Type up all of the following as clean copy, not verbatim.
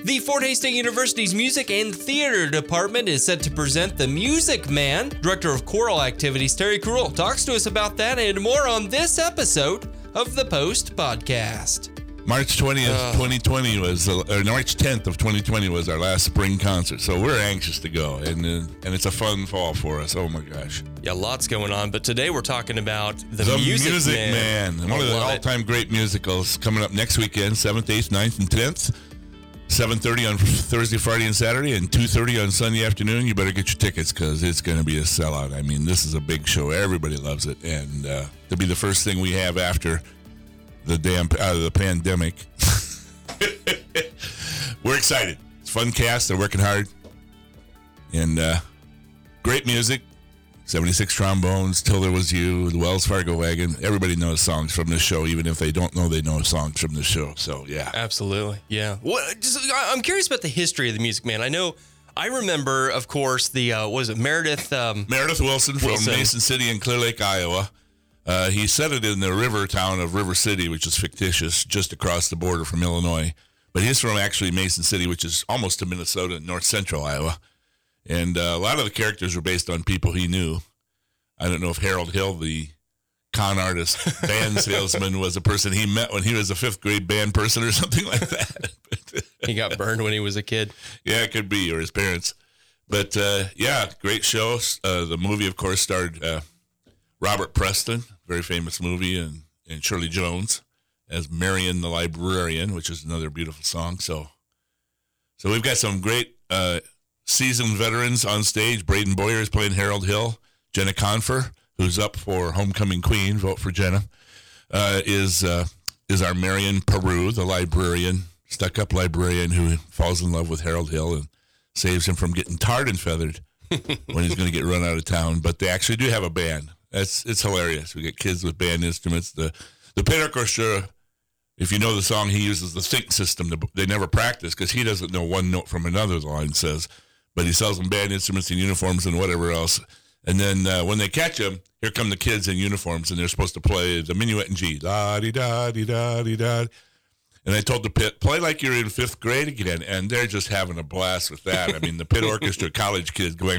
The Fort Hays State University's Music and Theater Department is set to present The Music Man. Director of Choral Activities, Terry Cruel, talks to us about that and more on this episode of the Post Podcast. March 20th, 2020 was, or March 10th of 2020 was our last spring concert, so we're anxious to go, and it's a fun fall for us. Oh my gosh. Yeah, lots going on, but today we're talking about The Music Man. One of the all-time great musicals coming up next weekend, 7th, 8th, 9th, and 10th. 7:30 on Thursday, Friday, and Saturday, and 2:30 on Sunday afternoon. You better get your tickets because it's going to be a sellout. I mean, this is a big show. Everybody loves it, and to be the first thing we have after the pandemic. We're excited. It's a fun cast. They're working hard. And great music. 76 trombones, Till There Was You, the Wells Fargo Wagon. Everybody knows songs from this show, even if they don't know they know songs from this show. So, yeah. Absolutely, yeah. I'm curious about the history of the Music Man. I remember, of course, Meredith? Meredith Wilson from Mason City in Clear Lake, Iowa. He set it in the river town of River City, which is fictitious, just across the border from Illinois. But he's from actually Mason City, which is almost to Minnesota, north central Iowa. And a lot of the characters were based on people he knew. I don't know if Harold Hill, the con artist band salesman, was a person he met when he was a fifth grade band person or something like that. He got burned when he was a kid. Yeah, it could be, or his parents. But, yeah, great show. The movie, of course, starred Robert Preston, very famous movie, and Shirley Jones as Marion the Librarian, which is another beautiful song. So we've got some great seasoned veterans on stage. Braden Boyer is playing Harold Hill. Jenna Confer, who's up for Homecoming Queen, vote for Jenna, is our Marion Peru, the librarian, stuck-up librarian who falls in love with Harold Hill and saves him from getting tarred and feathered when he's going to get run out of town. But they actually do have a band. It's hilarious. We get kids with band instruments. The pit orchestra, if you know the song, he uses the sync system. They never practice because he doesn't know one note from another, the line says. But he sells them band instruments and uniforms and whatever else. And then when they catch him, here come the kids in uniforms, and they're supposed to play the minuet in G. Da-dee-da-dee-da-dee-da. And I told the pit, play like you're in fifth grade again. And they're just having a blast with that. I mean, the pit orchestra college kids going,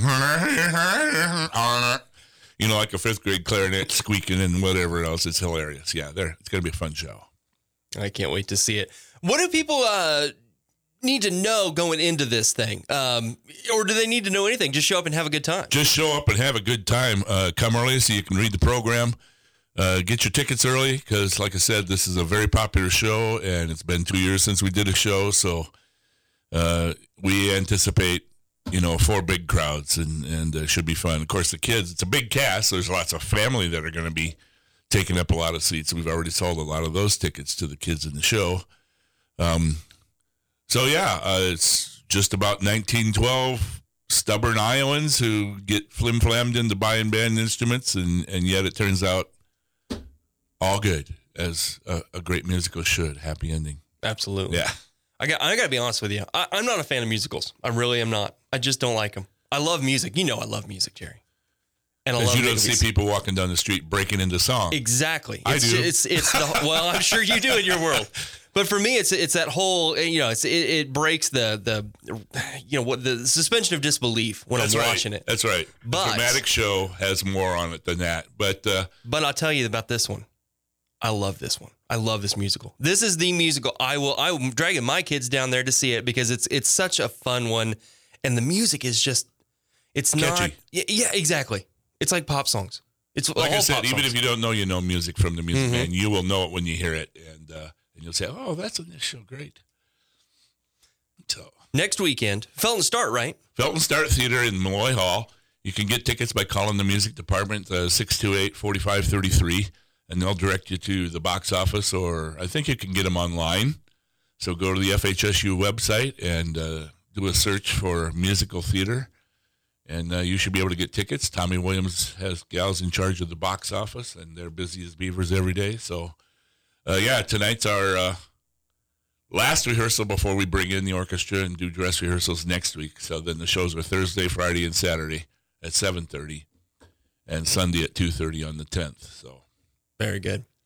you know, like a fifth grade clarinet squeaking and whatever else. It's hilarious. Yeah, it's going to be a fun show. I can't wait to see it. What do people need to know going into this thing? Or do they need to know anything? Just show up and have a good time. Just show up and have a good time. Come early so you can read the program. Get your tickets early because, like I said, this is a very popular show, and it's been 2 years since we did a show. So we anticipate, 4 big crowds, and it should be fun. Of course, the kids, it's a big cast. So there's lots of family that are going to be taking up a lot of seats. We've already sold a lot of those tickets to the kids in the show. It's just about 1912 stubborn Iowans who get flim-flammed into buying band instruments, and yet it turns out all good, as a great musical should. Happy ending. Absolutely. Yeah. I got to be honest with you. I'm not a fan of musicals. I really am not. I just don't like them. I love music. You know I love music, Jerry. And you don't see people walking down the street breaking into song. Exactly. I do. Well, I'm sure you do in your world. But for me, it's that whole, it breaks the suspension of disbelief when I'm watching it. That's right. But the dramatic show has more on it than that. But I'll tell you about this one. I love this one. I love this musical. This is the musical. I'm dragging my kids down there to see it because it's such a fun one, and the music is just, it's catchy. Not. Yeah, exactly. It's like pop songs. It's like I said, even songs. if you don't know, music from the Music Man, you will know it when you hear it, and you'll say, "Oh, that's in this show, great." So next weekend, Felton Start, right? Felton Start Theater in Malloy Hall. You can get tickets by calling the music department 628-4533, and they'll direct you to the box office, or I think you can get them online. So go to the FHSU website and do a search for musical theater. And you should be able to get tickets. Tommy Williams has gals in charge of the box office, and they're busy as beavers every day. So, tonight's our last rehearsal before we bring in the orchestra and do dress rehearsals next week. So then the shows are Thursday, Friday, and Saturday at 7:30, and Sunday at 2:30 on the 10th. So very good. Yeah.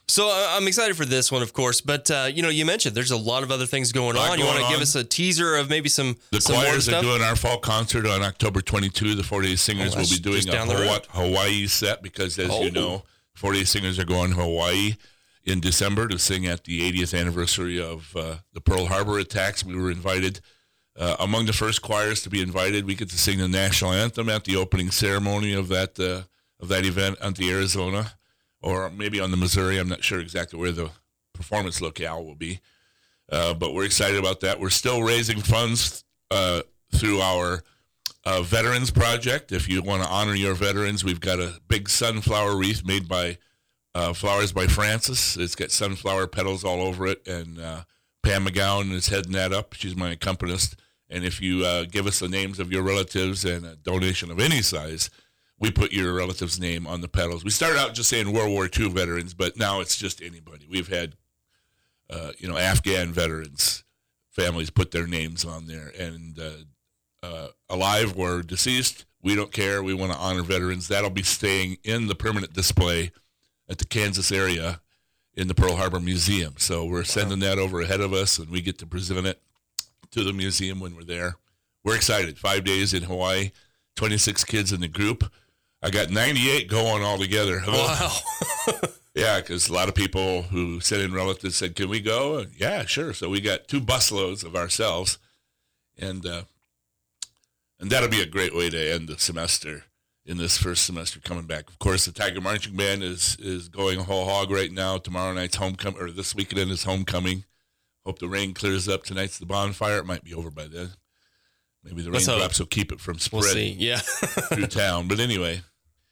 So I'm excited for this one, of course, but you mentioned there's a lot of other things going on. You want to give us a teaser of maybe some The some choirs more are stuff? doing our fall concert on October 22. The 40 Singers will be doing just down the road. a Hawaii set because, as you know, 40 Singers are going to Hawaii in December to sing at the 80th anniversary of the Pearl Harbor attacks. We were invited among the first choirs to be invited. We get to sing the national anthem at the opening ceremony of that event at the Arizona. Or maybe on the Missouri. I'm not sure exactly where the performance locale will be. But we're excited about that. We're still raising funds through our Veterans Project. If you want to honor your veterans, we've got a big sunflower wreath made by Flowers by Francis. It's got sunflower petals all over it. And Pam McGowan is heading that up. She's my accompanist. And if you give us the names of your relatives and a donation of any size, we put your relative's name on the petals. We started out just saying World War II veterans, but now it's just anybody. We've had, Afghan veterans, families put their names on there. And alive or deceased, we don't care. We want to honor veterans. That'll be staying in the permanent display at the Kansas area in the Pearl Harbor Museum. So we're sending that over ahead of us, and we get to present it to the museum when we're there. We're excited. 5 days in Hawaii, 26 kids in the group. I got 98 going all together. Wow. Yeah, because a lot of people who sent in relatives said, can we go? And, yeah, sure. So we got 2 busloads of ourselves. And that'll be a great way to end the semester in this first semester coming back. Of course, the Tiger Marching Band is going whole hog right now. Tomorrow night's homecoming, or this weekend is homecoming. Hope the rain clears up. Tonight's the bonfire. It might be over by then. Maybe the raindrops will keep it from spreading through town. But anyway,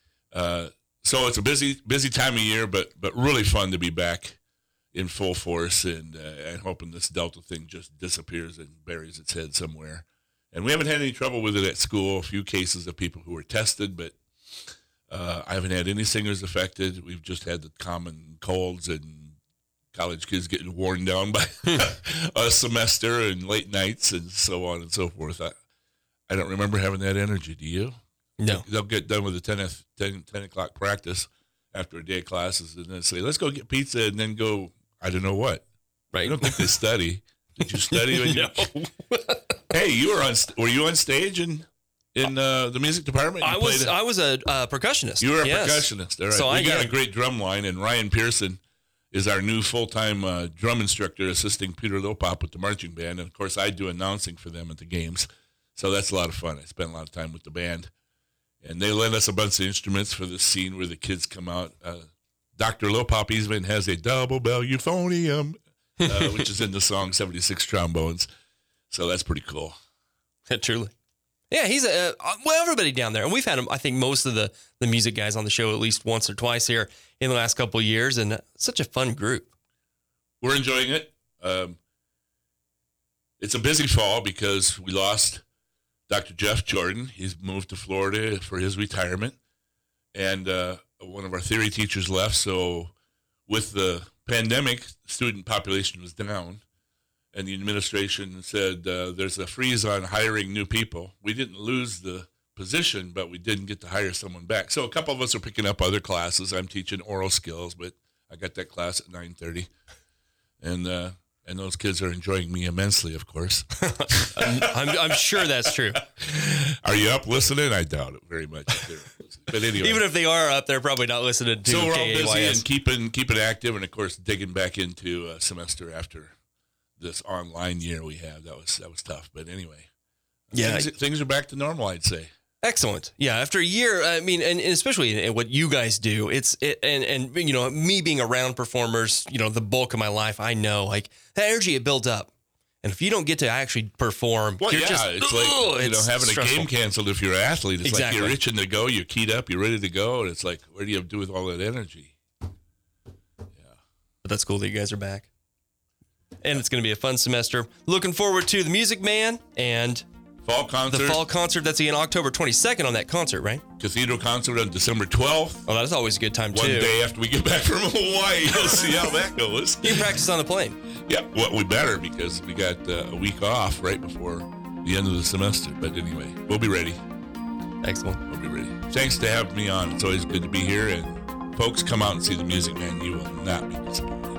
so it's a busy time of year, but really fun to be back in full force, and hoping this Delta thing just disappears and buries its head somewhere. And we haven't had any trouble with it at school. A few cases of people who were tested, but I haven't had any singers affected. We've just had the common colds and college kids getting worn down by a semester and late nights and so on and so forth. I don't remember having that energy. Do you? No. They'll get done with the 10 o'clock practice after a day of classes and then say, let's go get pizza and then go, I don't know what. Right. I don't think they study. Did you study? When Hey, were you on stage in the music department? I was a percussionist. You were a percussionist. All right. So we got a great drum line, and Ryan Pearson is our new full-time drum instructor assisting Peter Lopop with the marching band. And, of course, I do announcing for them at the games. So that's a lot of fun. I spent a lot of time with the band. And they lend us a bunch of instruments for the scene where the kids come out. Dr. Lopop even has a double bell euphonium, which is in the song 76 Trombones. So that's pretty cool. Truly. Yeah, he's everybody down there. And we've had him, I think, most of the music guys on the show at least once or twice here in the last couple of years. And such a fun group. We're enjoying it. It's a busy fall because we lost Dr. Jeff Jordan. He's moved to Florida for his retirement. And one of our theory teachers left. So with the pandemic, the student population was down. And the administration said there's a freeze on hiring new people. We didn't lose the position, but we didn't get to hire someone back. So a couple of us are picking up other classes. I'm teaching oral skills, but I got that class at 9:30. And those kids are enjoying me immensely, of course. I'm sure that's true. Are you up listening? I doubt it very much. But anyway. Even if they are up, they're probably not listening to So we're all KAYS. busy and keeping active, and, of course, digging back into a semester after this online year we had. That was tough. But anyway, yeah, things are back to normal, I'd say. Excellent. Yeah, after a year, I mean, and especially in what you guys do, and me being around performers, the bulk of my life, I know like that energy it builds up, and if you don't get to actually perform, well, you're yeah, just, it's like having stressful. a game canceled if you're an athlete. It's exactly. like you're itching to go, you're keyed up, you're ready to go, and it's like, what do you do with all that energy? Yeah, but that's cool that you guys are back. And it's going to be a fun semester. Looking forward to the Music Man and fall concert. The fall concert. That's in October 22nd on that concert, right? Cathedral concert on December 12th. Oh, that's always a good time, too. One day after we get back from Hawaii. We'll see how that goes. You can practice on the plane. Yeah, well, we better because we got a week off right before the end of the semester. But anyway, we'll be ready. Excellent. We'll be ready. Thanks to having me on. It's always good to be here. And Folks, come out and see The Music Man. You will not be disappointed.